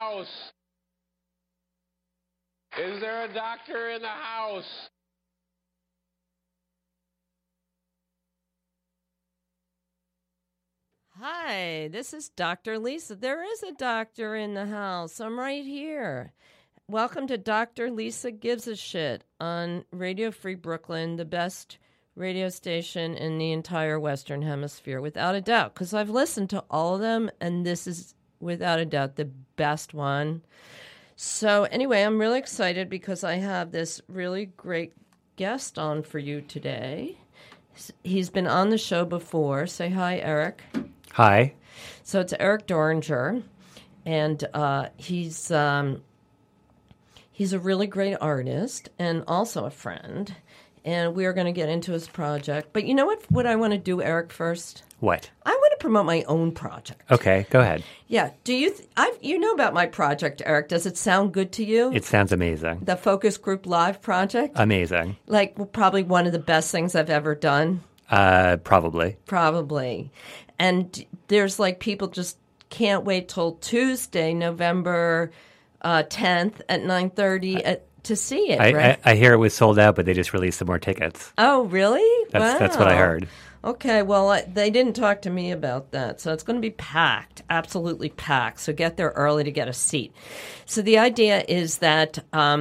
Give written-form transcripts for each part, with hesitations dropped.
house? Is there a doctor in the house? Hi, this is Dr. Lisa. There is a doctor in the house. I'm right here. Welcome to Dr. Lisa Gives a Shit on Radio Free Brooklyn, the best radio station in the entire Western Hemisphere, without a doubt, because I've listened to all of them, and this is, without a doubt, the best one. So anyway, I'm really excited because I have this really great guest on for you today. He's been on the show before. Say hi, Eric. Hi. So it's Eric Doringer, and he's a really great artist and also a friend. And we are going to get into his project. But you know what I want to do, Eric, first? What? I want to promote my own project. Okay, go ahead. Yeah. Do you you know about my project, Eric? Does it sound good to you? It sounds amazing. The Focus Group Live project? Amazing. Like probably one of the best things I've ever done. Probably. Probably. And there's like people just can't wait till Tuesday, November 10th at 9:30 to see it, right? I hear it was sold out, but they just released some more tickets. Oh, really? That's what I heard. Okay, well, they didn't talk to me about that, so it's going to be packed, absolutely packed, so get there early to get a seat. So the idea is that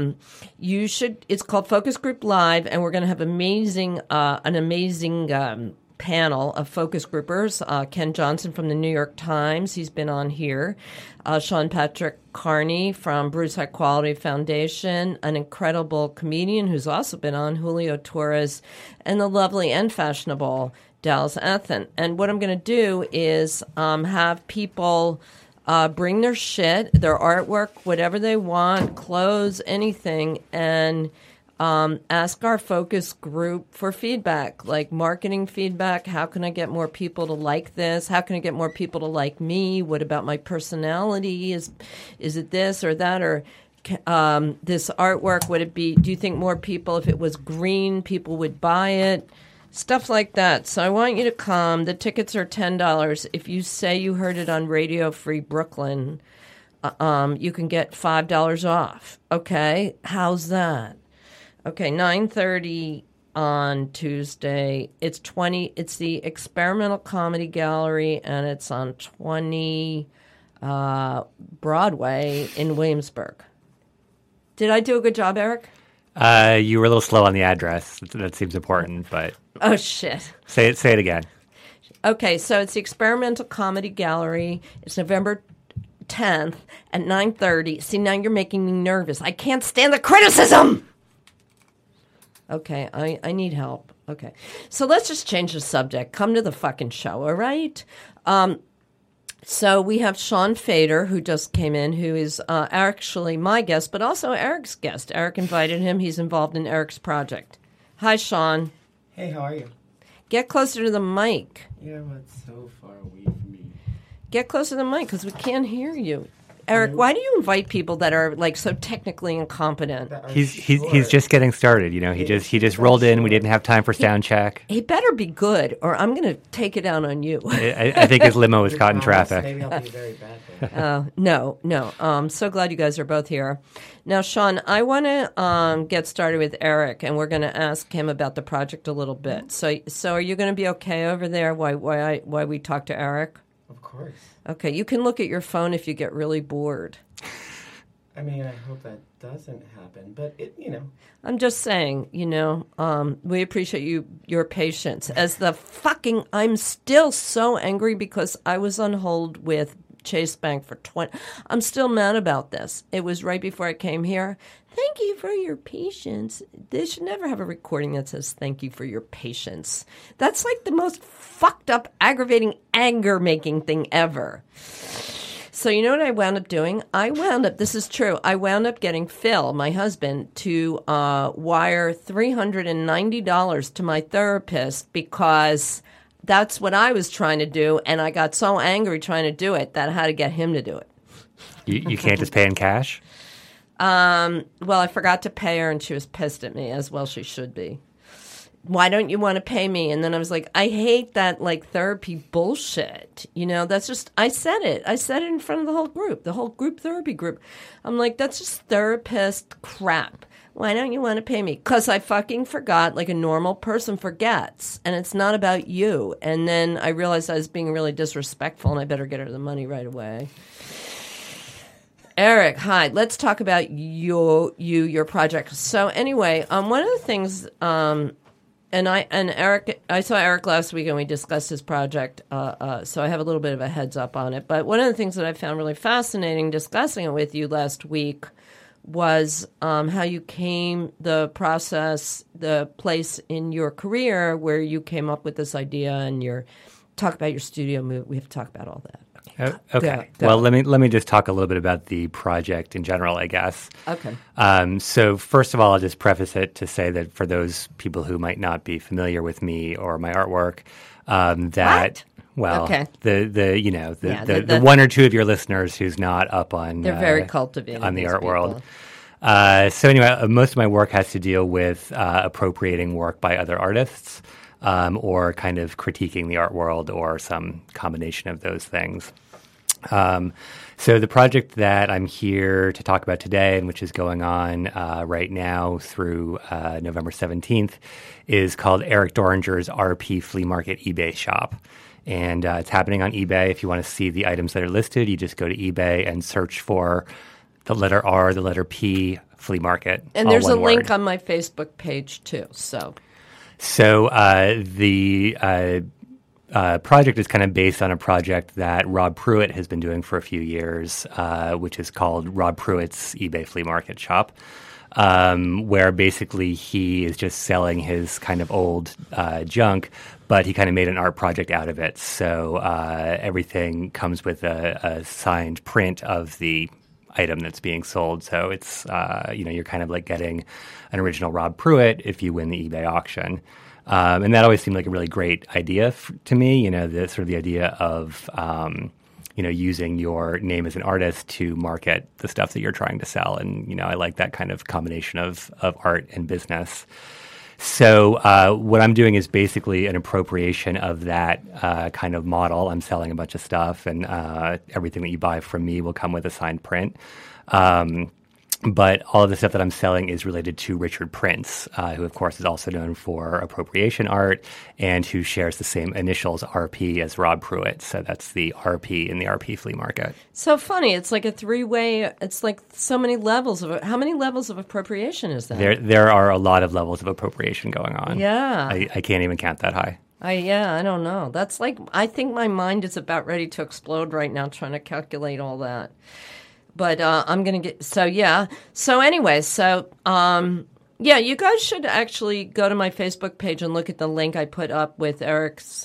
it's called Focus Group Live, and we're going to have an amazing panel of focus groupers. Ken Johnson from the New York Times, he's been on here. Sean Patrick Carney from Bruce High Quality Foundation, an incredible comedian who's also been on, Julio Torres, and the lovely and fashionable Dallas Athen. And what I'm going to do is have people bring their shit, their artwork, whatever they want, clothes, anything, and ask our focus group for feedback, like marketing feedback. How can I get more people to like this? How can I get more people to like me? What about my personality? Is it this or that? Or this artwork, would it be, do you think more people, if it was green, people would buy it? Stuff like that. So I want you to come. The tickets are $10. If you say you heard it on Radio Free Brooklyn, you can get $5 off. Okay? How's that? Okay, 9:30 on Tuesday. It's the Experimental Comedy Gallery, and it's on 20 Broadway in Williamsburg. Did I do a good job, Eric? You were a little slow on the address. That seems important, but... Oh, shit. Say it again. Okay, so it's the Experimental Comedy Gallery. It's November 10th at 9:30. See, now you're making me nervous. I can't stand the criticism! Okay, I need help. Okay. So let's just change the subject. Come to the fucking show, all right? So we have Sean Fader, who just came in, who is actually my guest, but also Eric's guest. Eric invited him. He's involved in Eric's project. Hi, Sean. Hey, how are you? Get closer to the mic. Yeah, but it's so far away from me. Get closer to the mic because we can't hear you. Eric, why do you invite people that are like so technically incompetent? He's just getting started. You know, he just rolled in. We didn't have time for sound check. He better be good, or I'm going to take it out on you. I think his limo was caught in traffic. Maybe I'll be very bad. No. I'm so glad you guys are both here. Now, Sean, I want to get started with Eric, and we're going to ask him about the project a little bit. So are you going to be okay over there? Why we talk to Eric? Of course. Okay, you can look at your phone if you get really bored. I mean, I hope that doesn't happen, but I'm just saying, we appreciate your patience. I'm still so angry because I was on hold with Chase Bank for 20. I'm still mad about this. It was right before I came here. Thank you for your patience. They should never have a recording that says thank you for your patience. That's like the most fucked up, aggravating, anger-making thing ever. So you know what I wound up doing? This is true, I wound up getting Phil, my husband, to wire $390 to my therapist because that's what I was trying to do, and I got so angry trying to do it that I had to get him to do it. You can't just pay in cash? Well, I forgot to pay her, and she was pissed at me, as well she should be. why don't you want to pay me? And then I was like, I hate that like therapy bullshit. That's just, I said it in front of the whole group therapy group. I'm like, that's just therapist crap. Why don't you want to pay me? Because I fucking forgot like a normal person forgets. And it's not about you. And then I realized I was being really disrespectful and I better get her the money right away. Eric, hi. Let's talk about your project. So anyway, one of the things, and Eric, I saw Eric last week and we discussed his project. So I have a little bit of a heads up on it. But one of the things that I found really fascinating discussing it with you last week was how you the place in your career where you came up with this idea and talk about your studio move. We have to talk about all that. Okay. Go. Well, let me just talk a little bit about the project in general, I guess. Okay. So first of all, I'll just preface it to say that for those people who might not be familiar with me or my artwork, that well, okay. the one or two of your listeners who's not up on they're very cultivated on the art people. world. So anyway, most of my work has to deal with appropriating work by other artists. Or kind of critiquing the art world or some combination of those things. So the project that I'm here to talk about today and which is going on right now through November 17th is called Eric Doringer's RP Flea Market eBay shop. And it's happening on eBay. If you want to see the items that are listed, you just go to eBay and search for the letter R, the letter P, flea market. And there's a link on my Facebook page too, So the project is kind of based on a project that Rob Pruitt has been doing for a few years, which is called Rob Pruitt's eBay Flea Market Shop, where basically he is just selling his kind of old junk, but he kind of made an art project out of it. So everything comes with a signed print of the item that's being sold. So it's, you're kind of like getting an original Rob Pruitt if you win the eBay auction. And that always seemed like a really great idea to me, the sort of the idea of, using your name as an artist to market the stuff that you're trying to sell. And, I like that kind of combination of art and business. So what I'm doing is basically an appropriation of that kind of model. I'm selling a bunch of stuff, and everything that you buy from me will come with a signed print. But all of the stuff that I'm selling is related to Richard Prince, who, of course, is also known for appropriation art and who shares the same initials, RP, as Rob Pruitt. So that's the RP in the RP flea market. So funny. It's like a three-way. It's like so many levels of it. How many levels of appropriation is that? There are a lot of levels of appropriation going on. Yeah. I can't even count that high. I don't know. That's like, I think my mind is about ready to explode right now trying to calculate all that. But I'm going to get, so yeah. So anyway, you guys should actually go to my Facebook page and look at the link I put up with Eric's,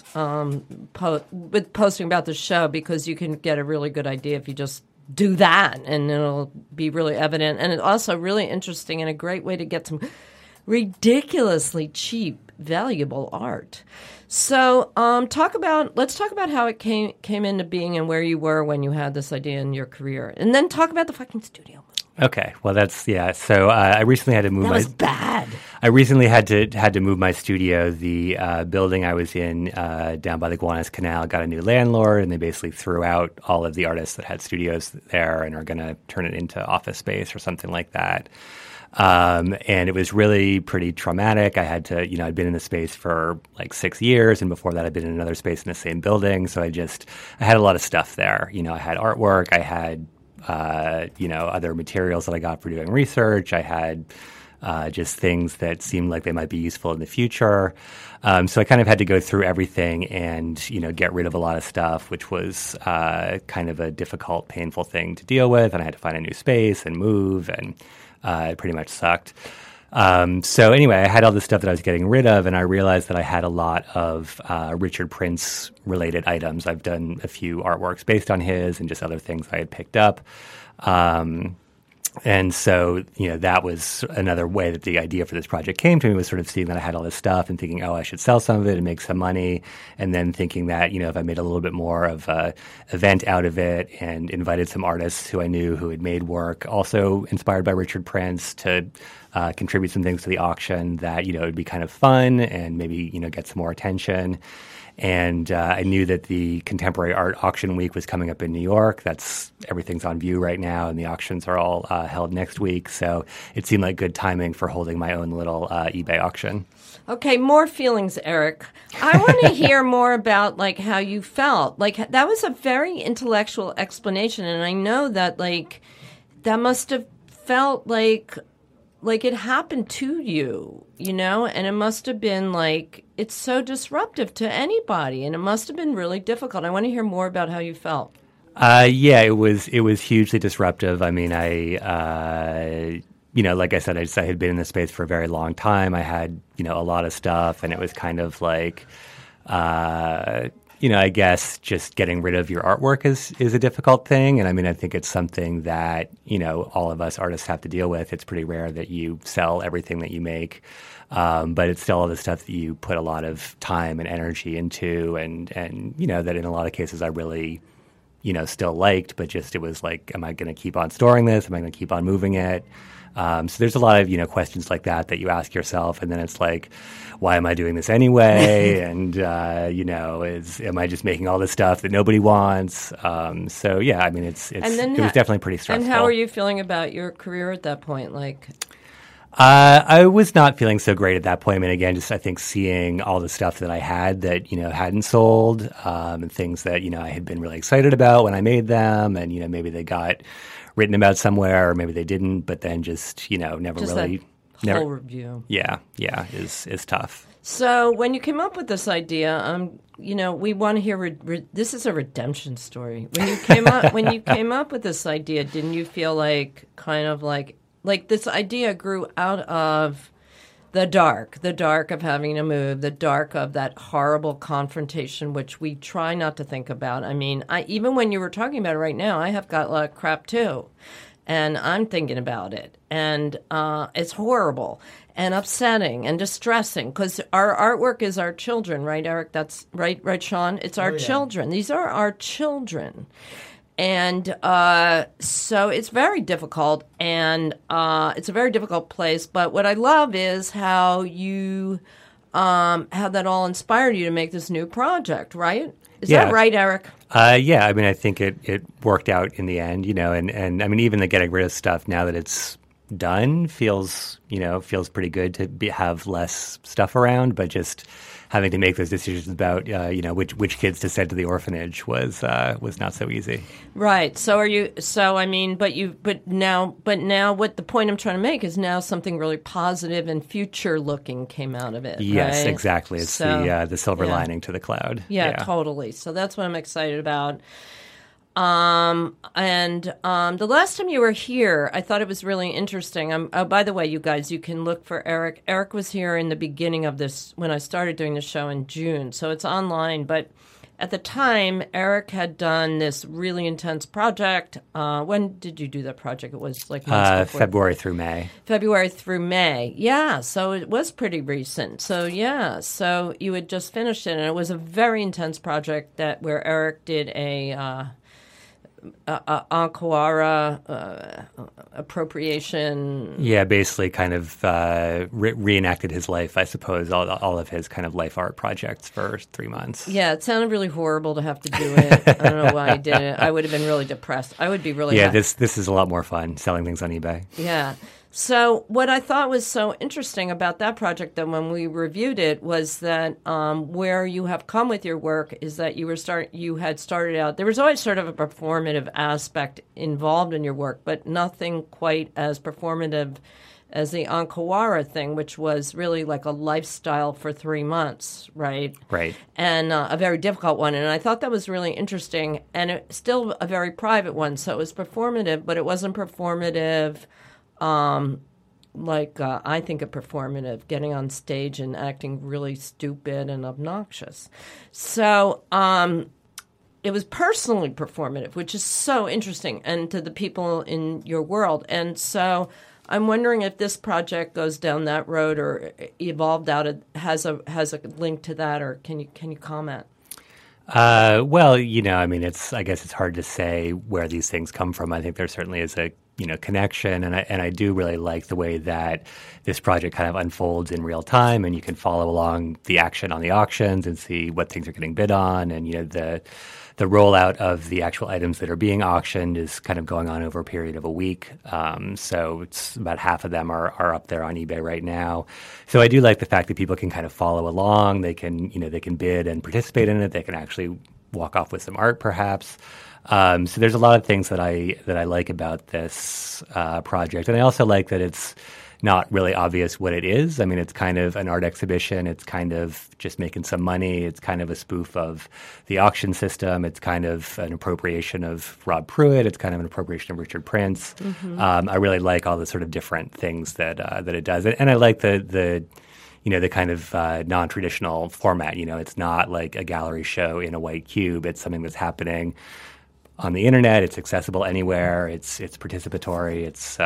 with posting about the show, because you can get a really good idea if you just do that, and it'll be really evident. And it's also really interesting and a great way to get some ridiculously cheap, valuable art. So let's talk about how it came into being and where you were when you had this idea in your career. And then talk about the fucking studio. Okay. Well, so I recently had to move That was bad. I recently had to move my studio. The building I was in down by the Gowanus Canal got a new landlord, and they basically threw out all of the artists that had studios there and are going to turn it into office space or something like that. And it was really pretty traumatic. I had to, I'd been in the space for like 6 years, and before that I'd been in another space in the same building. So I had a lot of stuff there. I had artwork, I had, other materials that I got for doing research. I had just things that seemed like they might be useful in the future. So I kind of had to go through everything and, get rid of a lot of stuff, which was kind of a difficult, painful thing to deal with. And I had to find a new space and move, and it pretty much sucked. So anyway, I had all this stuff that I was getting rid of, and I realized that I had a lot of Richard Prince related items. I've done a few artworks based on his and just other things I had picked up. And so, that was another way that the idea for this project came to me, was sort of seeing that I had all this stuff and thinking, I should sell some of it and make some money. And then thinking that, if I made a little bit more of a event out of it and invited some artists who I knew who had made work, also inspired by Richard Prince, to contribute some things to the auction, that, it would be kind of fun and maybe, get some more attention. And I knew that the Contemporary Art Auction Week was coming up in New York. Everything's on view right now, and the auctions are all held next week. So it seemed like good timing for holding my own little eBay auction. Okay, more feelings, Eric. I want to hear more about how you felt. That was a very intellectual explanation, and I know that that must have felt like it happened to you, and it must have been it's so disruptive to anybody, and it must have been really difficult. I want to hear more about how you felt. Yeah, it was hugely disruptive. I mean, like I said, I had been in this space for a very long time. I had, a lot of stuff, and it was kind of I guess just getting rid of your artwork is a difficult thing. And I mean, I think it's something that, all of us artists have to deal with. It's pretty rare that you sell everything that you make. But it's still all the stuff that you put a lot of time and energy into, and that in a lot of cases I really, still liked, but just it was am I going to keep on storing this? Am I going to keep on moving it? So there's a lot of, questions like that you ask yourself, and then it's why am I doing this anyway? And, am I just making all this stuff that nobody wants? So yeah, I mean, it was definitely pretty stressful. And how are you feeling about your career at that point? I was not feeling so great at that point. I mean, again, just I think seeing all the stuff that I had that, hadn't sold, and things that, I had been really excited about when I made them, and, maybe they got written about somewhere, or maybe they didn't, but then just, never just really. That whole review. Yeah, is tough. So when you came up with this idea, we want to hear. This is a redemption story. When you came up with this idea, didn't you feel like this idea grew out of the dark of having to move, the dark of that horrible confrontation, which we try not to think about. I mean, even when you were talking about it right now, I have got a lot of crap too, and I'm thinking about it, and it's horrible and upsetting and distressing, because our artwork is our children, right, Eric? That's right, Sean? It's our children. These are our children. And so it's very difficult, and it's a very difficult place. But what I love is how you how that all inspired you to make this new project, right? Is that right, Eric? Yeah, I mean, I think it worked out in the end, and I mean, even the getting rid of stuff now that it's done feels pretty good to have less stuff around, but just having to make those decisions about which kids to send to the orphanage was not so easy. Right. So are you? So I mean, but now, what the point I'm trying to make is now something really positive and future looking came out of it. Yes, right? exactly. It's the silver lining to the cloud. Yeah, totally. So that's what I'm excited about. The last time you were here, I thought it was really interesting. By the way, you guys, you can look for Eric. Eric was here in the beginning of this, when I started doing the show in June, so it's online. But at the time, Eric had done this really intense project. When did you do that project? It was months before. February through May. February through May. Yeah, so it was pretty recent. So yeah, so you had just finished it, and it was a very intense project where Eric did a Ankawara appropriation. Yeah, basically kind of reenacted his life, I suppose, all of his kind of life art projects for 3 months. Yeah, it sounded really horrible to have to do it. I don't know why I did it. I would have been really depressed. I would be really happy. This is a lot more fun, selling things on eBay. Yeah. So what I thought was so interesting about that project, then, when we reviewed it, was that where you have come with your work is that you had started out. There was always sort of a performative aspect involved in your work, but nothing quite as performative as the Ankawara thing, which was really like a lifestyle for 3 months, right? Right. And a very difficult one. And I thought that was really interesting, and it's still a very private one. So it was performative, but it wasn't performative I think a performative, getting on stage and acting really stupid and obnoxious. So it was personally performative, which is so interesting, and to the people in your world. And so I'm wondering if this project goes down that road or evolved out of, has a link to that, or can you comment? Well, I guess it's hard to say where these things come from. I think there certainly is a connection, and I do really like the way that this project kind of unfolds in real time, and you can follow along the action on the auctions and see what things are getting bid on, and the rollout of the actual items that are being auctioned is kind of going on over a period of a week. So it's about half of them are up there on eBay right now. So I do like the fact that people can kind of follow along. They can bid and participate in it. They can actually walk off with some art, perhaps. So there's a lot of things that I like about this project, and I also like that it's not really obvious what it is. I mean, it's kind of an art exhibition. It's kind of just making some money. It's kind of a spoof of the auction system. It's kind of an appropriation of Rob Pruitt. It's kind of an appropriation of Richard Prince. Mm-hmm. I really like all the sort of different things that it does, and I like the kind of non-traditional format. It's not like a gallery show in a white cube. It's something that's happening on the internet. It's accessible anywhere. It's participatory. It's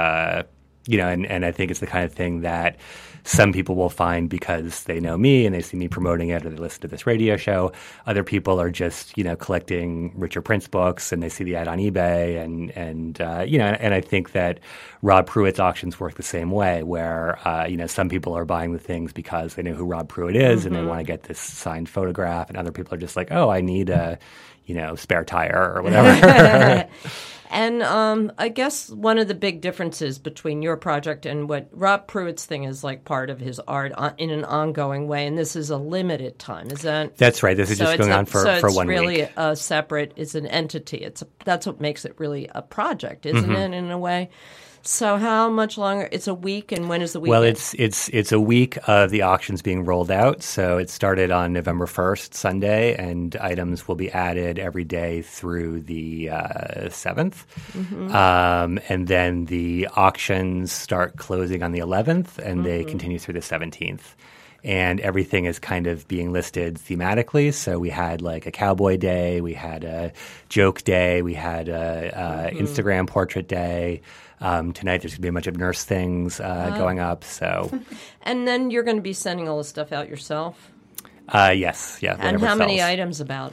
and I think it's the kind of thing that some people will find because they know me and they see me promoting it or they listen to this radio show. Other people are just, collecting Richard Prince books and they see the ad on eBay and I think that Rob Pruitt's auctions work the same way where, some people are buying the things because they know who Rob Pruitt is and they want to get this signed photograph, and other people are just like, oh, I need a, spare tire or whatever. And I guess one of the big differences between your project and what Rob Pruitt's thing is like part of his art in an ongoing way, and this is a limited time. Is that? That's right. This is just going on for 1 week. So it's really a separate. It's an entity. That's what makes it really a project, isn't it? In a way. So how much longer? It's a week, and when is the week? Well, it's a week of the auctions being rolled out. So it started on November 1st, Sunday, and items will be added every day through the 7th. Mm-hmm. And then the auctions start closing on the 11th, and they continue through the 17th. And everything is kind of being listed thematically. So we had like a cowboy day, we had a joke day, we had a Instagram portrait day. Tonight there's going to be a bunch of nurse things going up. So, and then you're going to be sending all this stuff out yourself? Yes, yeah. And how many items about?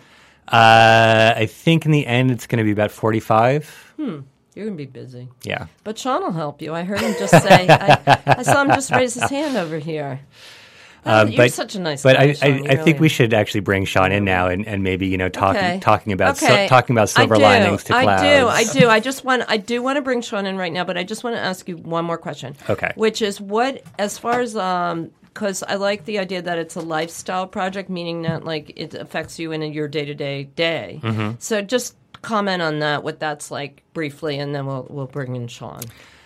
I think in the end it's going to be about 45. You're going to be busy. Yeah. But Sean will help you. I heard him just say, I saw him just raise his hand over here. You're such a nice guy, Sean, I think we should actually bring Sean in now and maybe talking about silver linings to clouds. I do. I do want to bring Sean in right now, but I just want to ask you one more question. Okay. Which is what, as far as because I like the idea that it's a lifestyle project, meaning that like it affects you in your day-to-day day. Mm-hmm. So just comment on that, what that's like briefly, and then we'll bring in Sean.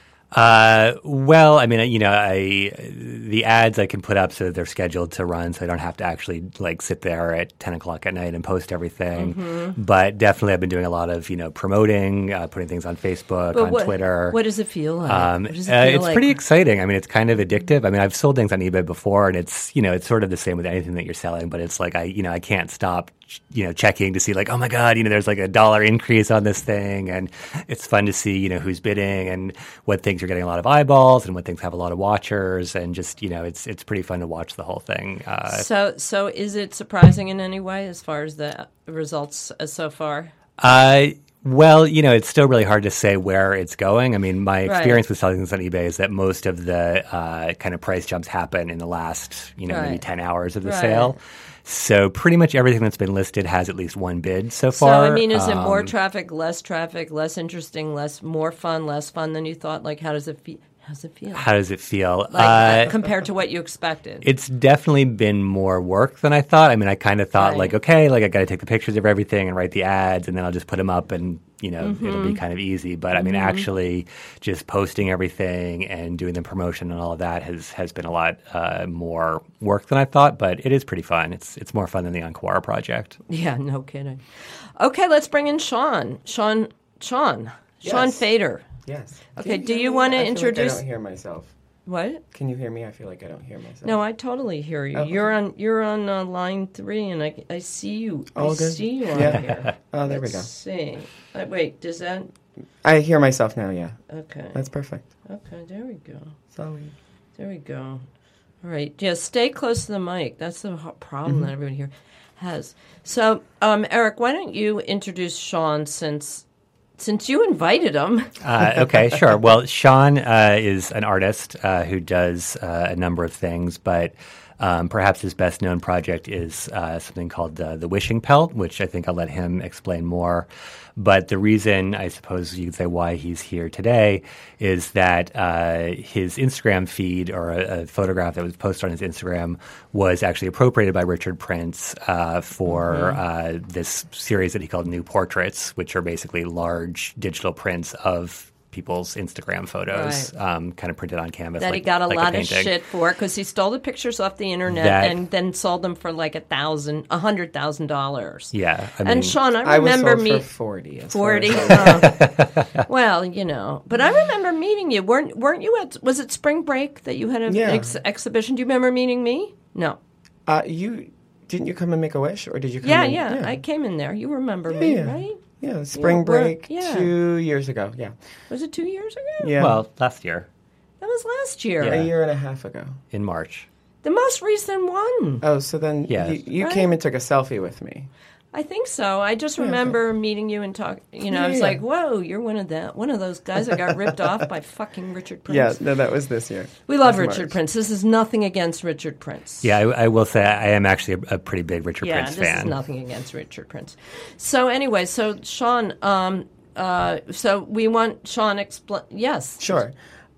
Well, I mean, the ads I can put up so that they're scheduled to run, so I don't have to actually like sit there at 10 o'clock at night and post everything. Mm-hmm. But definitely, I've been doing a lot of promoting, putting things on Facebook, Twitter. What does it feel like? It's pretty exciting. I mean, it's kind of addictive. I mean, I've sold things on eBay before, and it's it's sort of the same with anything that you're selling. But it's like I can't stop checking to see like, oh my God, there's like $1 increase on this thing, and it's fun to see who's bidding and what things are getting a lot of eyeballs and what things have a lot of watchers, and just it's pretty fun to watch the whole thing. So is it surprising in any way as far as the results so far? Well, it's still really hard to say where it's going. I mean, my experience with selling things on eBay is that most of the kind of price jumps happen in the last, maybe 10 hours of the sale. So pretty much everything that's been listed has at least one bid so far. So, I mean, is it more traffic, less interesting, more fun, less fun than you thought? Like, how does it feel? How does it feel? Like, compared to what you expected? It's definitely been more work than I thought. I mean, I kind of thought like, okay, like I got to take the pictures of everything and write the ads, and then I'll just put them up and, it'll be kind of easy. But I mean, actually just posting everything and doing the promotion and all of that has been a lot more work than I thought, but it is pretty fun. It's more fun than the Anquara project. Yeah, no kidding. Okay, let's bring in Sean. Sean Yes. Fader. Yes. Okay, do you want to introduce? I don't hear myself. What? Can you hear me? I feel like I don't hear myself. No, I totally hear you. Oh, You're on line 3, and I see you. All I good? see you on Yeah. here. Oh, there we Let's go. see. Wait, does that? I hear myself now, yeah. Okay. That's perfect. Okay, there we go. Sorry. There we go. All right. Yeah, stay close to the mic. That's the problem that everyone here has. So, Eric, why don't you introduce Sean since you invited him? Okay, sure. Well, Sean is an artist who does a number of things, but perhaps his best known project is something called the Wishing Pelt, which I think I'll let him explain more. But the reason, I suppose you could say, why he's here today is that his Instagram feed, or a photograph that was posted on his Instagram, was actually appropriated by Richard Prince for this series that he called New Portraits, which are basically large digital prints of people's Instagram photos, kind of printed on canvas. That he got a lot of shit for because he stole the pictures off the internet and then sold them for like $100,000. Yeah, and Sean, I remember was sold for 40. 40. Well, but I remember meeting you. Weren't you at? Was it spring break that you had an exhibition? Do you remember meeting me? No. Didn't you come and make a wish, or did you come? Yeah. I came in there. You remember me, right? Yeah, spring break 2 years ago. Yeah. Was it 2 years ago? Yeah. Well, last year. That was last year. Yeah. A year and a half ago. In March. The most recent one. Oh, so then you came and took a selfie with me. I think so. I just remember meeting you and talking. I was like, "Whoa, you're one of those guys that got ripped off by fucking Richard Prince." Yeah, no, that was this year. We love Richard Prince. This is nothing against Richard Prince. Yeah, I will say I am actually a pretty big Richard Prince fan. Yeah, this is nothing against Richard Prince. So anyway, Sean, so we want Sean explain. Yes, sure.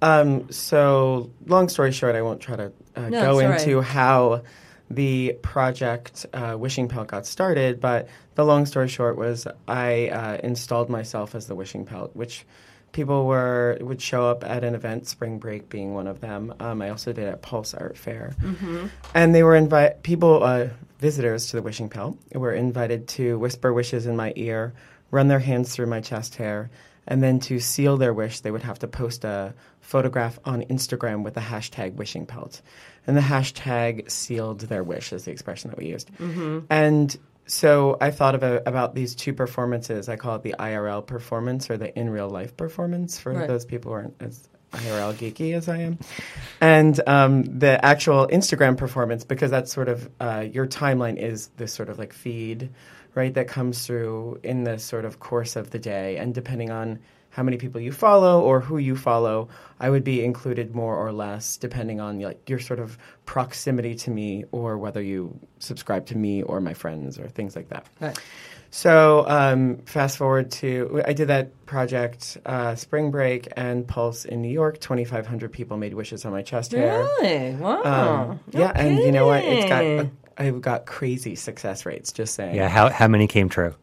So long story short, I won't try to go into how the project Wishing Pelt got started, but the long story short was I installed myself as the Wishing Pelt, which people would show up at an event, spring break being one of them. I also did at Pulse Art Fair, and they were visitors to the Wishing Pelt were invited to whisper wishes in my ear, run their hands through my chest hair, and then to seal their wish, they would have to post a photograph on Instagram with the hashtag Wishing Pelt. And the hashtag sealed their wish is the expression that we used. And so I thought about these two performances. I call it the IRL performance, or the in real life performance, for those people who aren't as IRL geeky as I am. And the actual Instagram performance, because that's sort of your timeline is this sort of like feed, right, that comes through in the sort of course of the day. And depending on how many people you follow or who you follow, I would be included more or less depending on your sort of proximity to me, or whether you subscribe to me or my friends or things like that. Right. So fast forward to, I did that project spring break and Pulse in New York. 2,500 people made wishes on my chest hair. Really? Wow. Yeah, and you know what? I've got crazy success rates, just saying. Yeah, how many came true?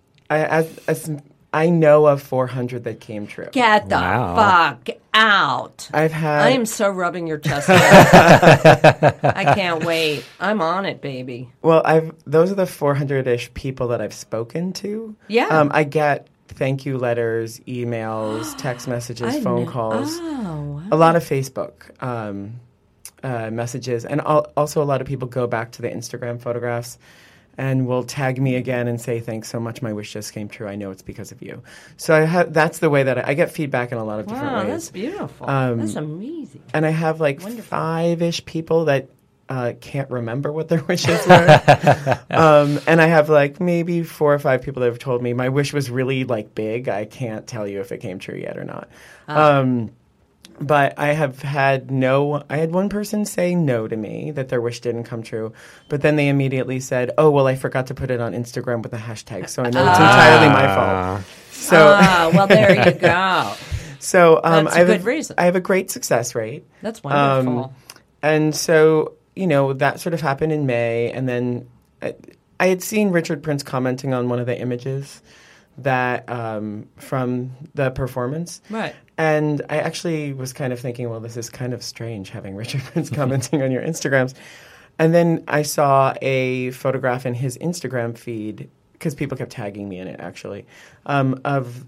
I know of 400 that came true. Get the fuck out. I am so rubbing your chest. I can't wait. I'm on it, baby. Well, those are the 400-ish people that I've spoken to. Yeah. I get thank you letters, emails, text messages, phone calls. Oh, wow. A lot of Facebook messages. And also a lot of people go back to the Instagram photographs and will tag me again and say, thanks so much, my wish just came true. I know it's because of you. So that's the way that I get feedback in a lot of different ways. Wow, that's beautiful. That's amazing. And I have like 5-ish people that can't remember what their wishes were. And I have like maybe 4 or 5 people that have told me my wish was really like big. I can't tell you if it came true yet or not. But I had one person say no to me, that their wish didn't come true. But then they immediately said, oh, well, I forgot to put it on Instagram with a hashtag, so I know it's entirely my fault. So, well, there you go. So that's a good reason. I have a great success rate. That's wonderful. And so, that sort of happened in May. And then I had seen Richard Prince commenting on one of the images that from the performance. Right. And I actually was kind of thinking, well, this is kind of strange having Richard Prince commenting on your Instagrams. And then I saw a photograph in his Instagram feed because people kept tagging me in it actually, of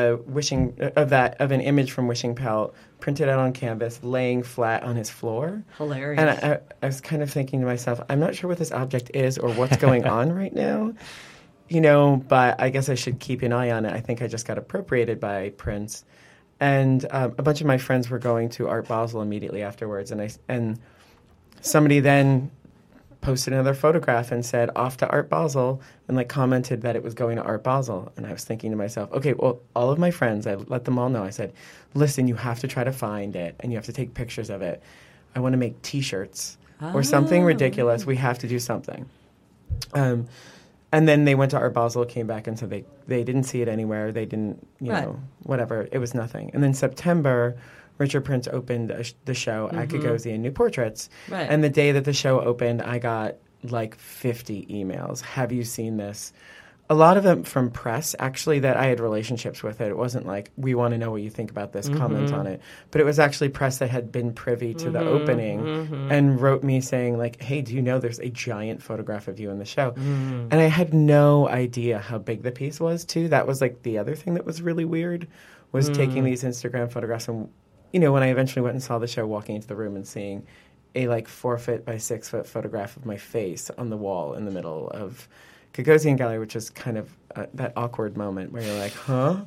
an image from Wishing Pelt printed out on canvas, laying flat on his floor. Hilarious. And I was kind of thinking to myself, I'm not sure what this object is or what's going on right now, but I guess I should keep an eye on it. I think I just got appropriated by Prince. And a bunch of my friends were going to Art Basel immediately afterwards, and somebody then posted another photograph and said, off to Art Basel, and commented that it was going to Art Basel. And I was thinking to myself, okay, well, all of my friends, I let them all know. I said, listen, you have to try to find it, and you have to take pictures of it. I want to make T-shirts or something ridiculous. We have to do something. And then they went to Art Basel, came back, and said they didn't see it anywhere. They didn't, whatever. It was nothing. And then September, Richard Prince opened the show at Gagosian New Portraits. Right. And the day that the show opened, I got 50 emails. Have you seen this? A lot of them from press, actually, that I had relationships with it. It wasn't like, we want to know what you think about this, comment on it. But it was actually press that had been privy to the opening and wrote me saying, hey, do you know there's a giant photograph of you in the show? And I had no idea how big the piece was, too. That was the other thing that was really weird, was taking these Instagram photographs and when I eventually went and saw the show, walking into the room and seeing a 4-foot by 6-foot photograph of my face on the wall in the middle of Gagosian Gallery, which is kind of that awkward moment where you're like, huh?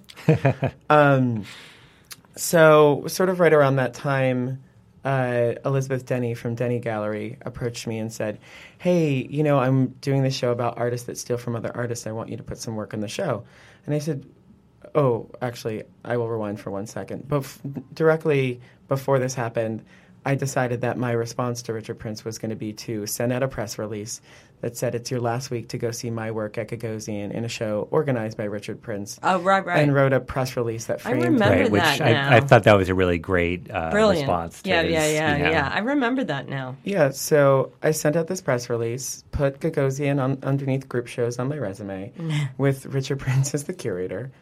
So sort of right around that time, Elizabeth Denny from Denny Gallery approached me and said, hey, I'm doing this show about artists that steal from other artists. I want you to put some work on the show. And I said, oh, actually, I will rewind for 1 second. But directly before this happened, I decided that my response to Richard Prince was going to be to send out a press release that said it's your last week to go see my work at Gagosian in a show organized by Richard Prince. Oh, right. And wrote a press release that framed I remember which that now. I thought that was a really great response to his, Yeah. I remember that now. Yeah, so I sent out this press release, put Gagosian underneath group shows on my resume with Richard Prince as the curator.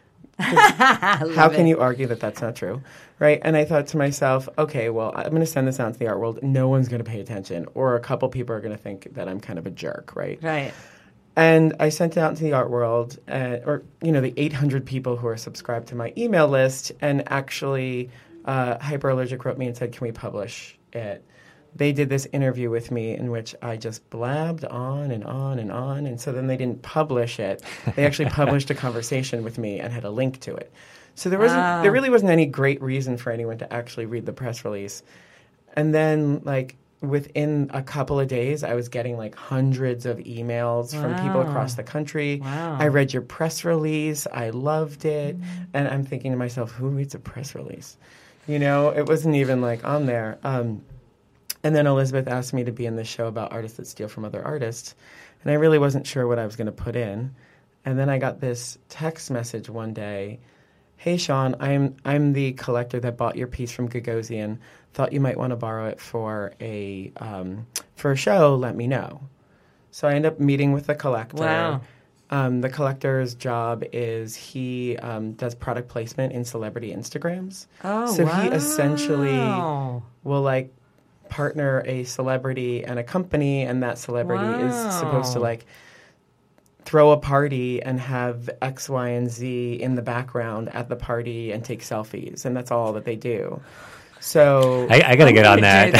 How can you argue that that's not true, right? And I thought to myself, okay, well, I'm going to send this out to the art world. No one's going to pay attention, or a couple people are going to think that I'm kind of a jerk, right? Right. And I sent it out to the art world, or the 800 people who are subscribed to my email list, and actually Hyperallergic wrote me and said, can we publish it? They did this interview with me in which I just blabbed on and on and on, and so then they didn't publish it. They actually published a conversation with me and had a link to it. So there really wasn't any great reason for anyone to actually read the press release. And then, within a couple of days, I was getting hundreds of emails from people across the country. Wow. I read your press release. I loved it. And I'm thinking to myself, who reads a press release? It wasn't even on there. And then Elizabeth asked me to be in this show about artists that steal from other artists. And I really wasn't sure what I was going to put in. And then I got this text message one day. Hey, Sean, I'm the collector that bought your piece from Gagosian. Thought you might want to borrow it for a show. Let me know. So I end up meeting with the collector. Wow. The collector's job is he does product placement in celebrity Instagrams. Oh, so he essentially will partner a celebrity and a company, and that celebrity is supposed to throw a party and have X, Y, and Z in the background at the party and take selfies, and that's all that they do. So I got to get on that.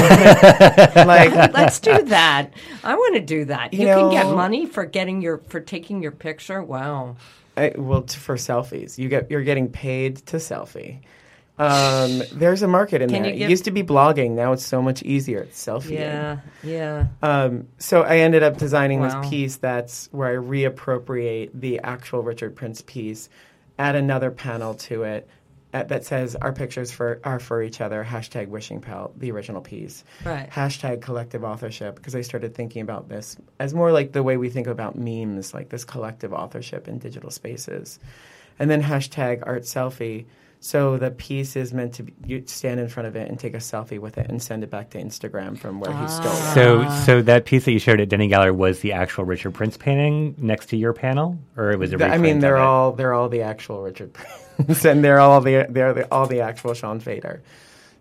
Let's do that. I want to do that. You can get money for taking your picture. Wow. For selfies, you're getting paid to selfie. There's a market in there. It used to be blogging. Now it's so much easier. It's selfie. Yeah. So I ended up designing this piece that's where I reappropriate the actual Richard Prince piece, add another panel to it that says our pictures are for each other, #WishingPelt, the original piece. Right. #collective authorship, because I started thinking about this as more like the way we think about memes, like this collective authorship in digital spaces. And then #ArtSelfie. So the piece is meant to you stand in front of it and take a selfie with it and send it back to Instagram from where he stole it. So that piece that you showed at Denny Gallery was the actual Richard Prince painting next to your panel, or it was a reprint? They're all the actual Richard Prince, and they're all the actual Sean Fader.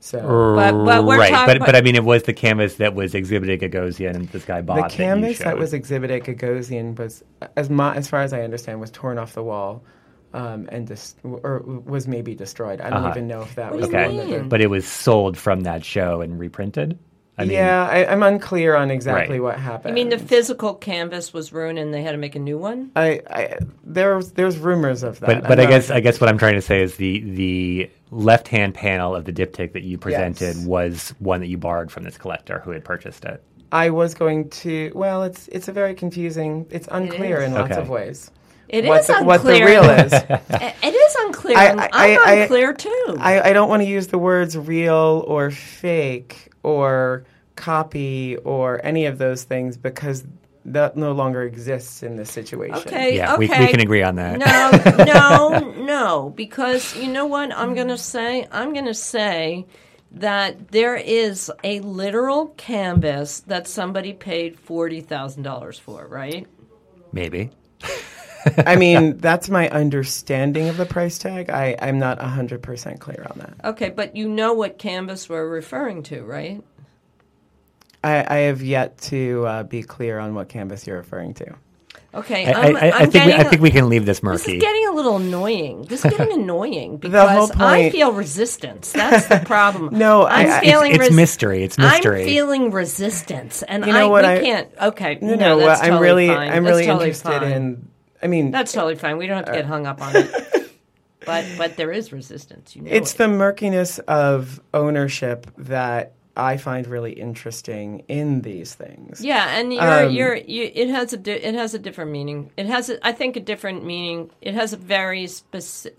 So, but we're right, but I mean, it was the canvas that was exhibited at Gagosian, and this guy bought. The canvas that was exhibited at Gagosian was, as far as I understand, was torn off the wall, or was maybe destroyed. I don't even know if that was okay. But it was sold from that show and reprinted. I'm unclear on exactly what happened. You mean the physical canvas was ruined and they had to make a new one? There's rumors of that. But I guess what I'm trying to say is the left-hand panel of the diptych that you presented was one that you borrowed from this collector who had purchased it. I was going to. Well, it's a very confusing. It's unclear in lots of ways. It is unclear. What the real is. It is unclear. I'm unclear too. I don't want to use the words real or fake or copy or any of those things because that no longer exists in this situation. Okay, yeah, we can agree on that. No, because you know what I'm going to say? I'm going to say that there is a literal canvas that somebody paid $40,000 for, right? Maybe. I mean, that's my understanding of the price tag. I'm not 100% clear on that. Okay, but you know what canvas we're referring to, right? I have yet to be clear on what canvas you're referring to. Okay, I think we can leave this murky. This is getting a little annoying. This is getting annoying because I feel resistance. That's the problem. No, it's mystery. It's mystery. I'm feeling resistance, and you know we can't. Okay, no, that's I'm totally really, fine. I'm really totally interested fine. in. I mean, that's totally fine. We don't have to get hung up on it. But there is resistance. You know it's the murkiness of ownership that I find really interesting in these things. Yeah, and it has a different meaning. It has, I think, a different meaning. It has a very specific.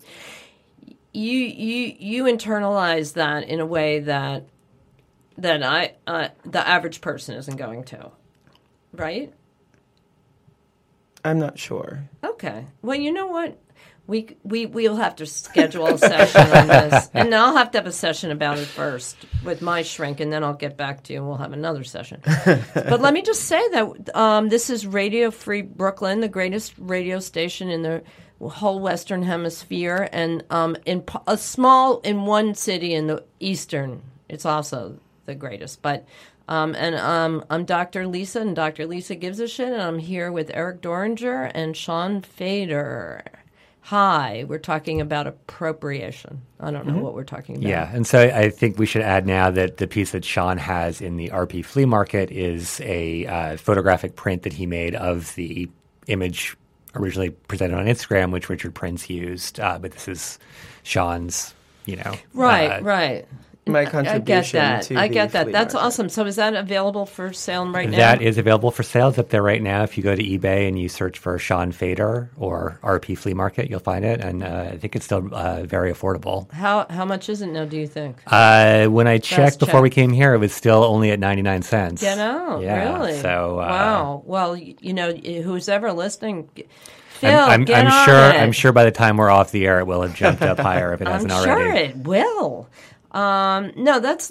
You internalize that in a way that the average person isn't going to, right? I'm not sure. Okay. Well, you know what? We'll have to schedule a session on this, and I'll have to have a session about it first with my shrink, and then I'll get back to you, and we'll have another session. But let me just say that this is Radio Free Brooklyn, the greatest radio station in the whole Western Hemisphere, and in one city in the Eastern, it's also the greatest. But I'm Dr. Lisa, and Dr. Lisa Gives a Shit, and I'm here with Eric Doringer and Sean Fader. Hi, we're talking about appropriation. I don't know what we're talking about. Yeah, and so I think we should add now that the piece that Sean has in the RP Flea Market is a photographic print that he made of the image originally presented on Instagram, which Richard Prince used. But this is Sean's, Right. My contribution I get that. That's awesome. So is that available for sale right now? That is available for sale. It's up there right now. If you go to eBay and you search for Sean Fader or RP Flea Market, you'll find it. And I think it's still very affordable. How much is it now, do you think? When I checked before we came here, it was still only at 99 cents. Yeah, really? So, wow. Well, who's ever listening... Phil, I'm sure by the time we're off the air, it will have jumped up higher if it hasn't already. I'm sure it will. No, that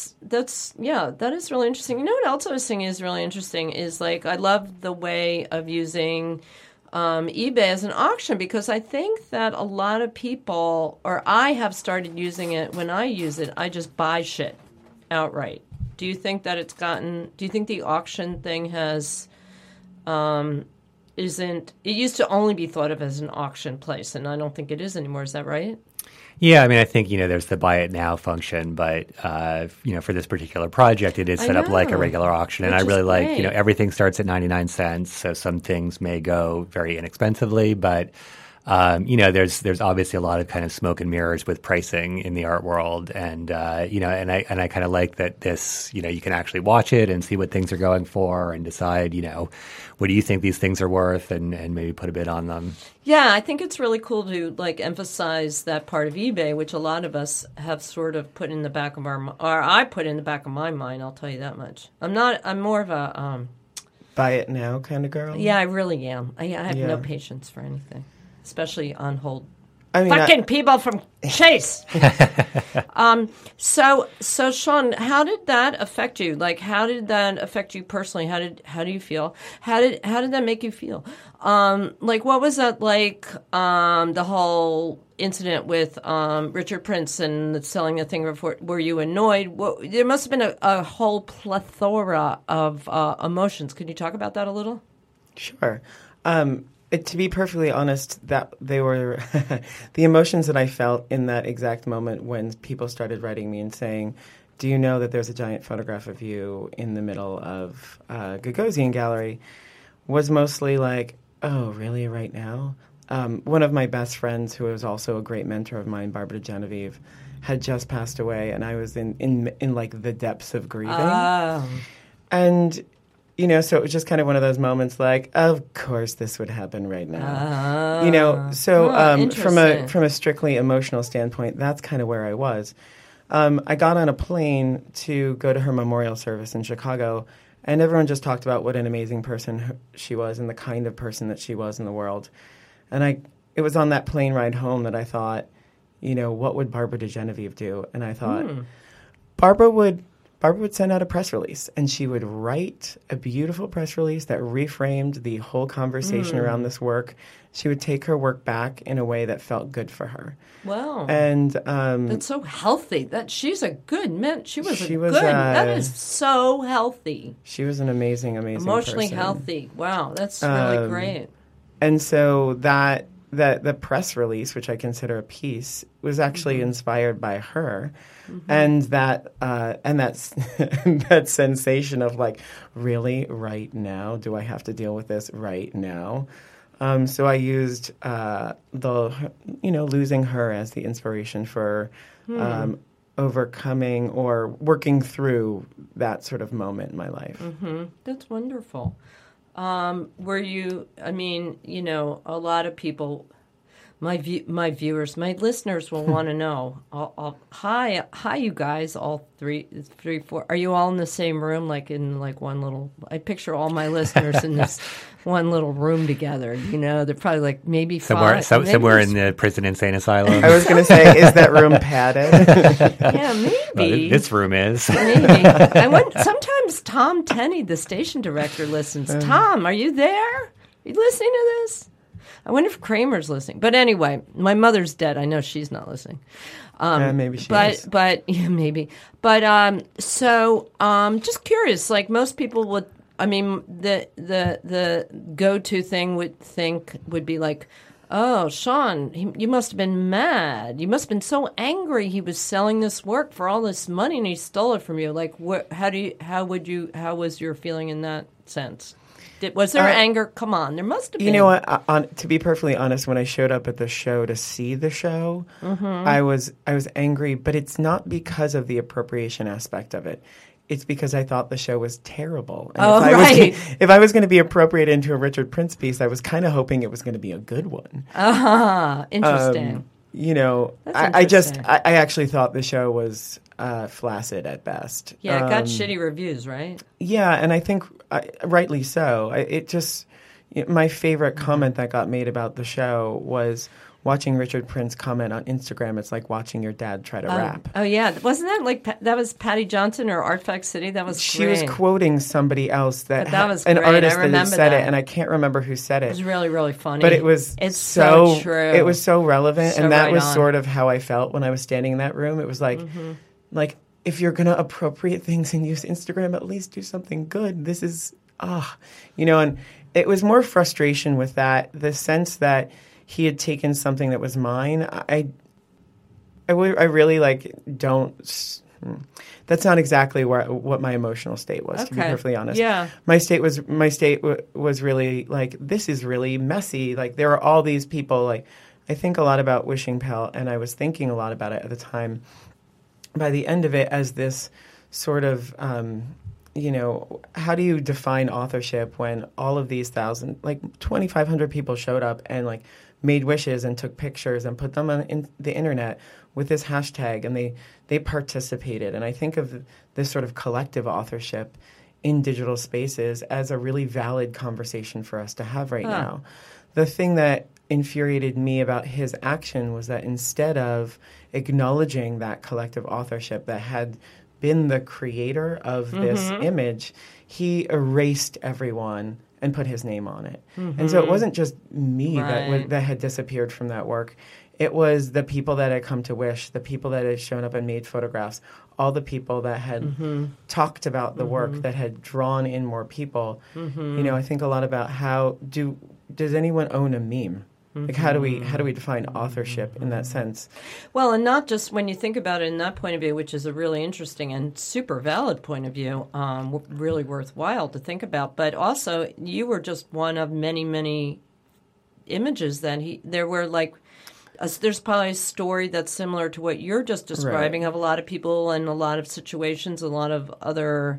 is really interesting. You know what else I was thinking is really interesting is I love the way of using eBay as an auction because I think that a lot of people, or I have started using it. When I use it, I just buy shit outright. Do you think that do you think the auction thing has, it used to only be thought of as an auction place, and I don't think it is anymore. Is that right? Yeah, I mean, I think, there's the buy it now function, but, for this particular project, it is set up like a regular auction. And I really like, everything starts at 99 cents. So some things may go very inexpensively, but, there's obviously a lot of kind of smoke and mirrors with pricing in the art world. And, and I kind of like that this, you can actually watch it and see what things are going for and decide, what do you think these things are worth and maybe put a bid on them. Yeah, I think it's really cool to emphasize that part of eBay, which a lot of us have sort of put in the back of I put in the back of my mind. I'll tell you that much. I'm more of a buy it now kind of girl. Yeah, I really am. I have no patience for anything, especially on hold fucking people from Chase. So Sean, how did that affect you? Like, how did that affect you personally? How do you feel? How did that make you feel? Like, what was that like? The whole incident with Richard Prince and selling the thing before. Were you annoyed? There must have been a whole plethora of emotions. Could you talk about that a little? Sure. To be perfectly honest, that they were the emotions that I felt in that exact moment when people started writing me and saying, "Do you know that there's a giant photograph of you in the middle of Gagosian Gallery?" was mostly like, "Oh, really? Right now?" One of my best friends, who was also a great mentor of mine, Barbara Genevieve, had just passed away, and I was in like the depths of grieving, and. So it was just kind of one of those moments like, of course this would happen right now. From a strictly emotional standpoint, that's kind of where I was. I got on a plane to go to her memorial service in Chicago, and everyone just talked about what an amazing person she was and the kind of person that she was in the world. And it was on that plane ride home that I thought, what would Barbara DeGenevieve do? And I thought, Barbara would send out a press release, and she would write a beautiful press release that reframed the whole conversation around this work. She would take her work back in a way that felt good for her. Wow. And that's so healthy. She's a good man. That is so healthy. She was an amazing emotionally person. Healthy. Wow, that's really great. And so that the press release, which I consider a piece, was actually inspired by her. And that that sensation of like, really, right now? Do I have to deal with this right now? So I used losing her as the inspiration for overcoming or working through that sort of moment in my life. That's wonderful. Were you? I mean, a lot of people. My viewers, my listeners will want to know. Hi, you guys, all three, four. Are you all in the same room, like in like one little? I picture all my listeners in this one little room together. They're probably like maybe somewhere in the prison insane asylum. I was going to say, is that room padded? Yeah, maybe. This room is. Maybe. Sometimes Tom Tenney, the station director, listens. Tom, are you there? Are you listening to this? I wonder if Kramer's listening. But anyway, my mother's dead. I know she's not listening. Maybe she is. But yeah, maybe. But just curious. Like most people would. I mean, the go-to thing would be like, oh, Sean, you must have been mad. You must have been so angry. He was selling this work for all this money and he stole it from you. Like, how was your feeling in that sense? Was there anger? Come on, there must have been. You know what? To be perfectly honest, when I showed up at the show to see the show, I was angry, but it's not because of the appropriation aspect of it. It's because I thought the show was terrible. And if I was going to be appropriated into a Richard Prince piece, I was kind of hoping it was going to be a good one. Interesting. I actually thought the show was flaccid at best. Yeah, it got shitty reviews, right? Yeah, and I think rightly so. My favorite comment that got made about the show was watching Richard Prince comment on Instagram. It's like watching your dad try to rap. Oh yeah, wasn't that like that was Patty Johnson or Artifact City? That was she great. was quoting somebody else that was an artist that had said it, and I can't remember who said it. It was really, really funny. But it's so true. It was so relevant, so and that right was on. sort of how I felt when I was standing in that room. It was like, like if you're going to appropriate things and use Instagram, at least do something good. This is and it was more frustration with that, the sense that he had taken something that was mine. I really don't. That's not exactly what my emotional state was, to be perfectly honest. Yeah. My state was really like, this is really messy. Like there are all these people. Like I think a lot about Wishing Pell, and I was thinking a lot about it at the time. By the end of it, as this sort of how do you define authorship when all of these 2,500 people showed up and made wishes and took pictures and put them on the internet with this hashtag, and they participated. And I think of this sort of collective authorship in digital spaces as a really valid conversation for us to have right now. The thing that infuriated me about his action was that instead of acknowledging that collective authorship that had been the creator of this image, he erased everyone and put his name on it. And so it wasn't just me that had disappeared from that work. It was the people that had come to Wish, the people that had shown up and made photographs, all the people that had talked about the work, that had drawn in more people. I think a lot about does anyone own a meme? Like how do we define authorship in that sense? Well, and not just when you think about it in that point of view, which is a really interesting and super valid point of view, really worthwhile to think about. But also, you were just one of many, many images that there were like. There's probably a story that's similar to what you're just describing of a lot of people and a lot of situations, a lot of other